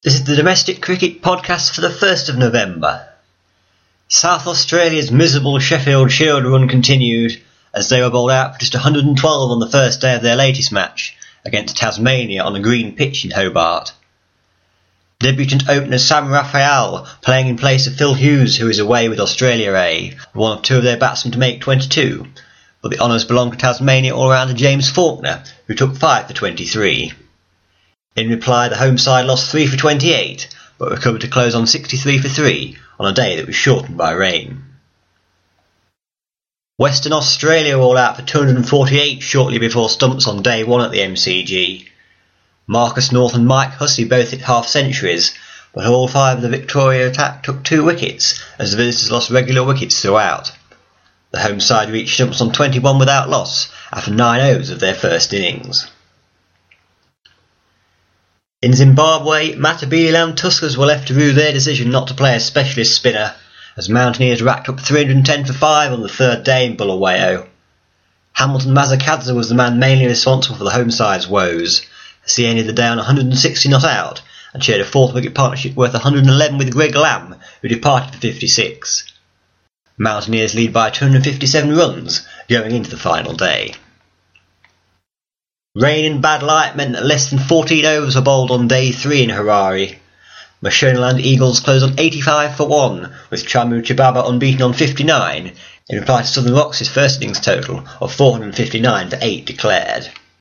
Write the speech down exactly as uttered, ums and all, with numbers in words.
This is the Domestic Cricket Podcast for the first of November. South Australia's miserable Sheffield Shield run continued as they were bowled out for just one hundred twelve on the first day of their latest match against Tasmania on a green pitch in Hobart. Debutant opener Sam Raphael playing in place of Phil Hughes, who is away with Australia A, one of two of their batsmen to make twenty-two, but the honours belong to Tasmania all-rounder James Faulkner, who took five for twenty-three. In reply, the home side lost three for twenty-eight, but recovered to close on sixty-three for three on a day that was shortened by rain. Western Australia were all out for two hundred forty-eight shortly before stumps on day one at the M C G. Marcus North and Mike Hussey both hit half centuries, but all five of the Victoria attack took two wickets as the visitors lost regular wickets throughout. The home side reached stumps on twenty-one without loss after nine overs of their first innings. In Zimbabwe, Matabeleland Tuskers were left to rue their decision not to play a specialist spinner, as Mountaineers racked up three hundred ten for five on the third day in Bulawayo. Hamilton Mazakadze was the man mainly responsible for the home side's woes, as he ended the day on one hundred sixty not out and shared a fourth wicket partnership worth one hundred eleven with Greg Lamb, who departed for fifty-six. Mountaineers lead by two hundred fifty-seven runs going into the final day. Rain and bad light meant that less than fourteen overs were bowled on day three in Harare. Mashonaland Eagles closed on eighty-five for one, with Chamu Chibaba unbeaten on fifty-nine, in reply to Southern Rocks' first innings total of four hundred fifty-nine for eight declared.